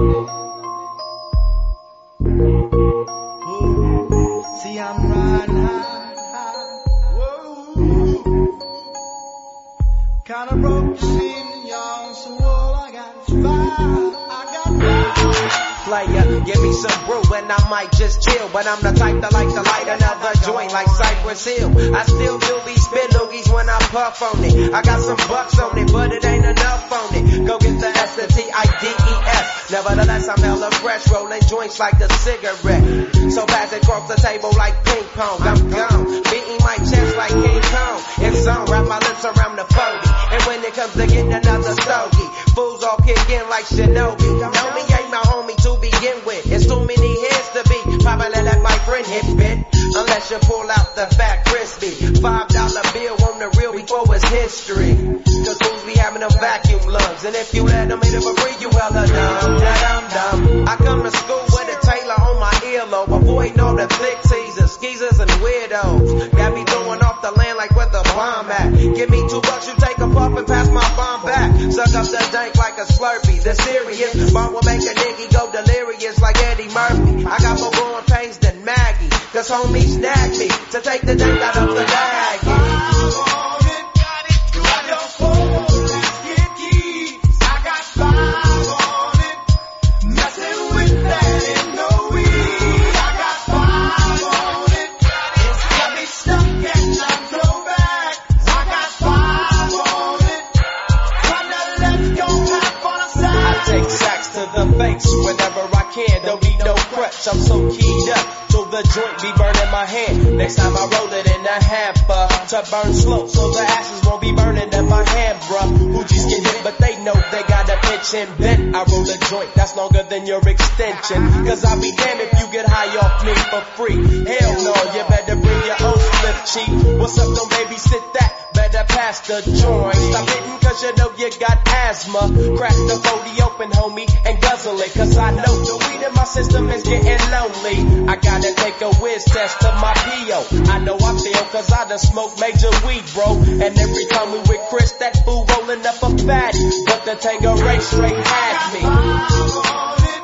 See, I'm riding high. Whoa. Kinda broke the scene, y'all. So all I got is fire. I got fire. Player, give me some brew and I might just chill. But I'm the type that like to light another joint like Cypress Hill. I still do be spit loogies when I puff on it. I got some bucks on it, but it ain't enough on it. Go get the S-T-I-D-E-S. Nevertheless, I'm hella fresh, rolling joints like a cigarette. So pass it across the table like ping pong. I'm gone, beating my chest like King Kong. It's on, wrap my lips around the 40. And when it comes to getting another stogie, fools all kick in like Shinobi. Know me ain't my homie to begin with. It's too many heads to be. Probably let my friend hit bit. Unless you pull out the fat crispy $5 bill on the real before it's history. Cause fools be having them vacuum lungs. And if you let them hit it for free, you hella dumb. I come to school with a Taylor on my earlobe. Avoiding all the flick teasers, skeezers, and weirdos. Got me throwing off the land like where the bomb at. Give me $2, you take a puff and pass my bomb back. Suck up the dank like a Slurpee. The serious bomb will make a nigga go delirious like Eddie Murphy. I got more growing pains than Maggie. Cause homie snagged me to take the dank out of the bag. Whenever I can, don't need no crutch, I'm so keyed up, so the joint be burning my hand. Next time I roll it in a hamper, to burn slow, so the ashes won't be burning in my hand, bruh. Hoochies get hit, but they know they got a pitch and bent. I roll a joint that's longer than your extension, cause I'll be damned if you get high off me for free. Hell no, you better bring your own slip cheek. What's up, don't babysit that? Better pass the joint. Stop hitting cause you know you got asthma. Crack the 40 open, homie, and guzzle it. Cause I know the weed in my system is getting lonely. I gotta take a whiz test to my P.O. I know I feel cause I done smoked major weed, bro. And every time we with Chris, that fool rolling up a fatty. But the Tango Ray straight had me.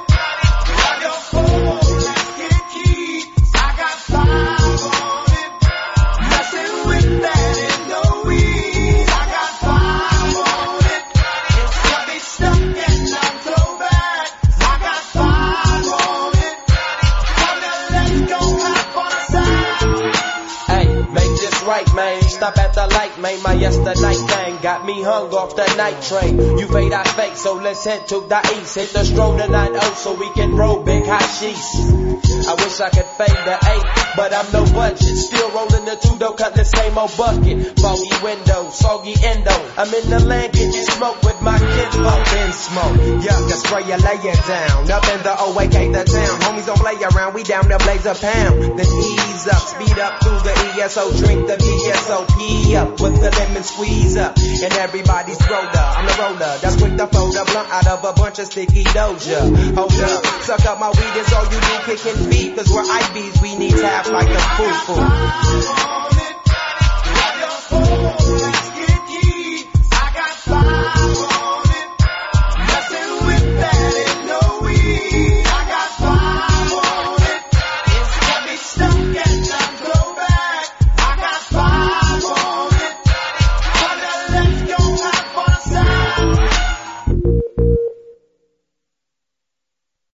Right, man, stop at the light, man. My yesterday thing got me hung off the night train. You fade, I fake, so let's head to the east. Hit the stroll to 9-0 so we can roll big high sheets. I wish I could fade the 8, but I'm no budget. Still rolling the 2-door, cut the same old bucket. Foggy window, soggy endo. I'm in the land, get you smoke with my kinfolk. In smoke, yuck, I spray you, lay it down. Up in the OAK, the town. Homies don't play around, we down to blaze a pound. Then ease up, speed up through the ESO, drink the VSOP up with the lemon squeeze up. And everybody's roller, I'm the roller. That's quick to fold a blunt out of a bunch of sticky doja. Hold up, suck up my weed, it's all you do, kicking feet. Cause we're IBs, we need tap like a foo-foo.